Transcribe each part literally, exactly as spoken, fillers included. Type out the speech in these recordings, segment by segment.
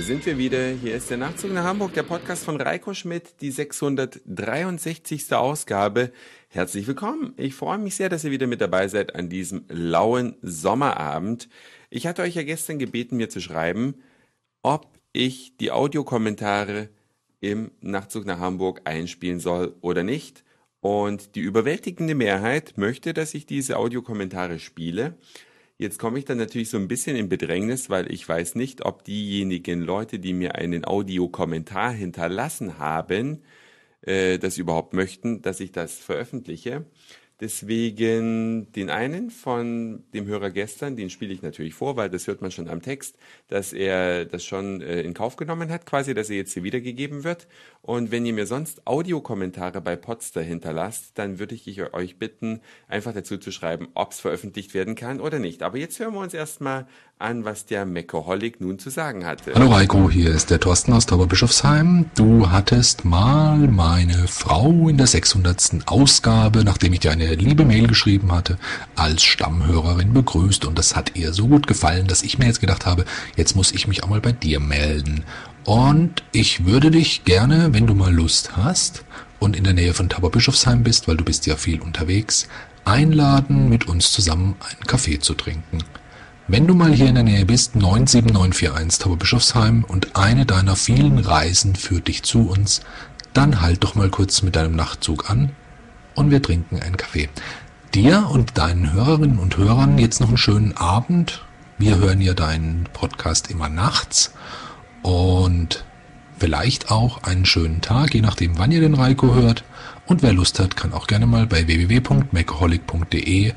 sind wir wieder. Hier ist der Nachtzug nach Hamburg, der Podcast von Reiko Schmidt, die sechshundertdreiundsechzigste Ausgabe. Herzlich willkommen. Ich freue mich sehr, dass ihr wieder mit dabei seid an diesem lauen Sommerabend. Ich hatte euch ja gestern gebeten, mir zu schreiben, ob ich die Audiokommentare im Nachtzug nach Hamburg einspielen soll oder nicht. Und die überwältigende Mehrheit möchte, dass ich diese Audiokommentare spiele. Jetzt komme ich dann natürlich so ein bisschen in Bedrängnis, weil ich weiß nicht, ob diejenigen Leute, die mir einen Audiokommentar hinterlassen haben, äh, das überhaupt möchten, dass ich das veröffentliche. Deswegen den einen von dem Hörer gestern, den spiele ich natürlich vor, weil das hört man schon am Text, dass er das schon äh, in Kauf genommen hat, quasi, dass er jetzt hier wiedergegeben wird. Und wenn ihr mir sonst Audiokommentare bei Podster hinterlasst, dann würde ich euch bitten, einfach dazu zu schreiben, ob es veröffentlicht werden kann oder nicht. Aber jetzt hören wir uns erstmal an, was der Meckeholic nun zu sagen hatte. Hallo Reiko, hier ist der Thorsten aus Tauberbischofsheim. Du hattest mal meine Frau in der sechshundertsten Ausgabe, nachdem ich dir eine liebe Mail geschrieben hatte, als Stammhörerin begrüßt. Und das hat ihr so gut gefallen, dass ich mir jetzt gedacht habe, jetzt muss ich mich auch mal bei dir melden. Und ich würde dich gerne, wenn du mal Lust hast und in der Nähe von Tauberbischofsheim bist, weil du bist ja viel unterwegs, einladen, mit uns zusammen einen Kaffee zu trinken. Wenn du mal hier in der Nähe bist, neun sieben neun vier eins Tauberbischofsheim und eine deiner vielen Reisen führt dich zu uns, dann halt doch mal kurz mit deinem Nachtzug an und wir trinken einen Kaffee. Dir und deinen Hörerinnen und Hörern jetzt noch einen schönen Abend. Wir hören ja deinen Podcast immer nachts und vielleicht auch einen schönen Tag, je nachdem wann ihr den Reiko hört. Und wer Lust hat, kann auch gerne mal bei w w w punkt meckeholic punkt d e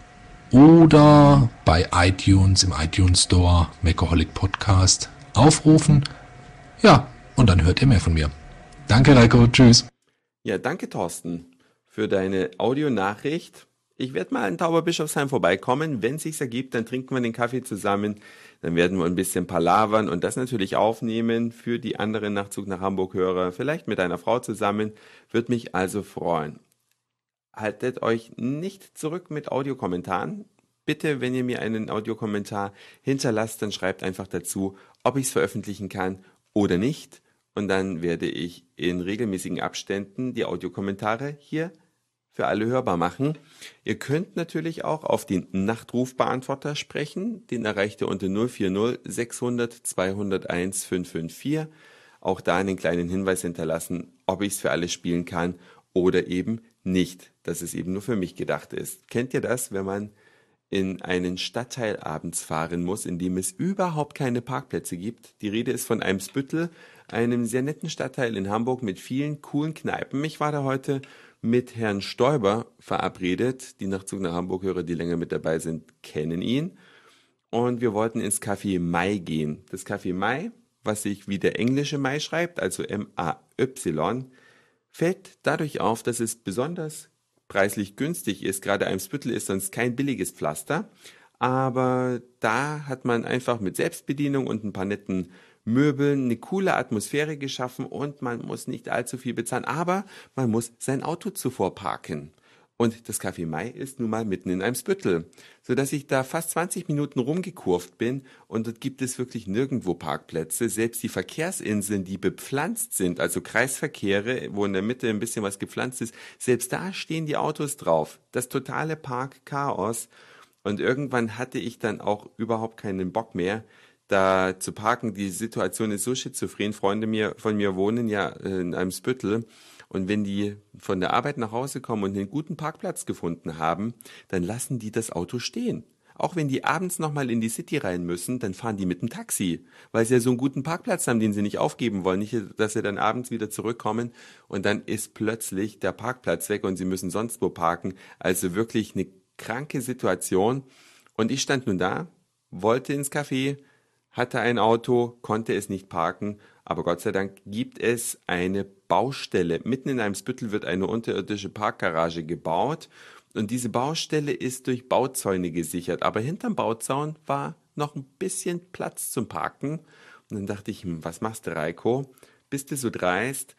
oder bei iTunes im iTunes Store Meckeholic Podcast aufrufen. Ja, und dann hört ihr mehr von mir. Danke Reiko, tschüss. Ja, danke Thorsten für deine Audionachricht. Ich werde mal in Tauberbischofsheim vorbeikommen. Wenn es sich ergibt, dann trinken wir den Kaffee zusammen. Dann werden wir ein bisschen palavern und das natürlich aufnehmen für die anderen Nachtzug nach Hamburg-Hörer. Vielleicht mit deiner Frau zusammen. Würde mich also freuen. Haltet euch nicht zurück mit Audiokommentaren. Bitte, wenn ihr mir einen Audiokommentar hinterlasst, dann schreibt einfach dazu, ob ich es veröffentlichen kann oder nicht. Und dann werde ich in regelmäßigen Abständen die Audiokommentare hier für alle hörbar machen. Ihr könnt natürlich auch auf den Nachtrufbeantworter sprechen. Den erreicht ihr unter null vier null sechshundert zweihunderteins fünf fünf vier. Auch da einen kleinen Hinweis hinterlassen, ob ich es für alle spielen kann oder eben nicht, dass es eben nur für mich gedacht ist. Kennt ihr das, wenn man in einen Stadtteil abends fahren muss, in dem es überhaupt keine Parkplätze gibt? Die Rede ist von Eimsbüttel, einem sehr netten Stadtteil in Hamburg mit vielen coolen Kneipen. Ich war da heute mit Herrn Stoiber verabredet. Die Nachtzug nach Hamburg-Hörer, die länger mit dabei sind, kennen ihn. Und wir wollten ins Café Mai gehen. Das Café Mai, was sich wie der englische Mai schreibt, also M A Y, fällt dadurch auf, dass es besonders preislich günstig ist. Gerade Eimsbüttel ist sonst kein billiges Pflaster, aber da hat man einfach mit Selbstbedienung und ein paar netten Möbeln eine coole Atmosphäre geschaffen und man muss nicht allzu viel bezahlen, aber man muss sein Auto zuvor parken. Und das Café Mai ist nun mal mitten in Eimsbüttel, sodass ich da fast zwanzig Minuten rumgekurvt bin und dort gibt es wirklich nirgendwo Parkplätze. Selbst die Verkehrsinseln, die bepflanzt sind, also Kreisverkehre, wo in der Mitte ein bisschen was gepflanzt ist, selbst da stehen die Autos drauf. Das totale Parkchaos. Und irgendwann hatte ich dann auch überhaupt keinen Bock mehr, da zu parken. Die Situation ist so schizophren. Freunde mir, von mir wohnen ja in Eimsbüttel. Und wenn die von der Arbeit nach Hause kommen und einen guten Parkplatz gefunden haben, dann lassen die das Auto stehen. Auch wenn die abends nochmal in die City rein müssen, dann fahren die mit dem Taxi, weil sie ja so einen guten Parkplatz haben, den sie nicht aufgeben wollen. Nicht, dass sie dann abends wieder zurückkommen und dann ist plötzlich der Parkplatz weg und sie müssen sonst wo parken. Also wirklich eine kranke Situation. Und ich stand nun da, wollte ins Café, hatte ein Auto, konnte es nicht parken, aber Gott sei Dank gibt es eine Baustelle. Mitten in Eimsbüttel wird eine unterirdische Parkgarage gebaut und diese Baustelle ist durch Bauzäune gesichert, aber hinterm Bauzaun war noch ein bisschen Platz zum Parken. Und dann dachte ich, hm, was machst du, Reiko? Bist du so dreist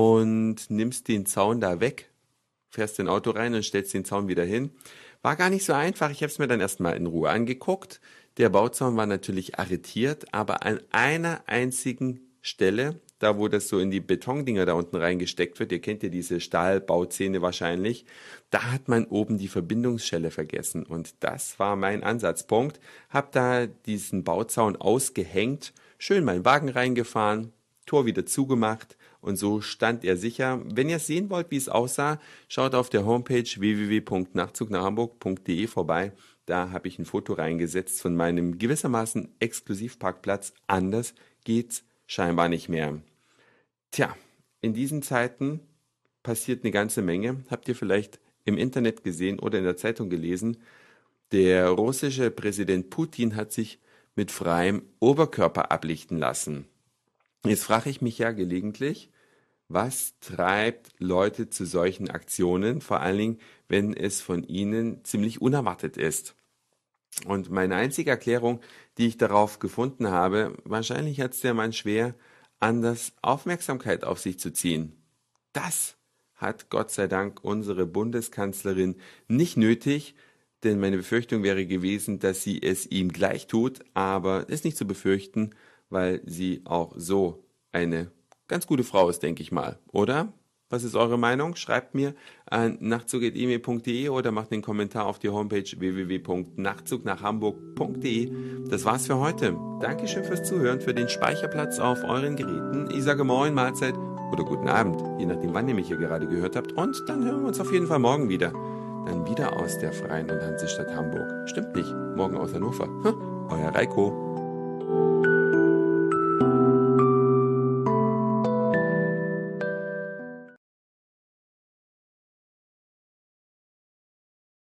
und nimmst den Zaun da weg, fährst in ein Auto rein und stellst den Zaun wieder hin? War gar nicht so einfach. Ich habe es mir dann erstmal in Ruhe angeguckt. Der Bauzaun war natürlich arretiert, aber an einer einzigen Stelle, da wo das so in die Betondinger da unten reingesteckt wird, ihr kennt ja diese Stahlbauzähne wahrscheinlich, da hat man oben die Verbindungsschelle vergessen und das war mein Ansatzpunkt. Hab da diesen Bauzaun ausgehängt, schön meinen Wagen reingefahren, Tor wieder zugemacht und so stand er sicher. Wenn ihr sehen wollt, wie es aussah, schaut auf der Homepage w w w punkt nachtzug nach hamburg punkt d e vorbei. Da habe ich ein Foto reingesetzt von meinem gewissermaßen Exklusivparkplatz. Anders geht's scheinbar nicht mehr. Tja, in diesen Zeiten passiert eine ganze Menge. Habt ihr vielleicht im Internet gesehen oder in der Zeitung gelesen? Der russische Präsident Putin hat sich mit freiem Oberkörper ablichten lassen. Jetzt frage ich mich ja gelegentlich, was treibt Leute zu solchen Aktionen, vor allen Dingen, wenn es von ihnen ziemlich unerwartet ist. Und meine einzige Erklärung, die ich darauf gefunden habe, wahrscheinlich hat es der Mann schwer, anders Aufmerksamkeit auf sich zu ziehen. Das hat Gott sei Dank unsere Bundeskanzlerin nicht nötig, denn meine Befürchtung wäre gewesen, dass sie es ihm gleich tut, aber ist nicht zu befürchten, weil sie auch so eine ganz gute Frau ist, denke ich mal, oder? Was ist eure Meinung? Schreibt mir an nachtzug at e mail punkt d e oder macht einen Kommentar auf die Homepage w w w punkt nachtzug nach hamburg punkt d e. Das war's für heute. Dankeschön fürs Zuhören, für den Speicherplatz auf euren Geräten. Ich sage Moin, Mahlzeit oder guten Abend, je nachdem, wann ihr mich hier gerade gehört habt. Und dann hören wir uns auf jeden Fall morgen wieder. Dann wieder aus der Freien und Hansestadt Hamburg. Stimmt nicht, morgen aus Hannover. Hm, euer Reiko.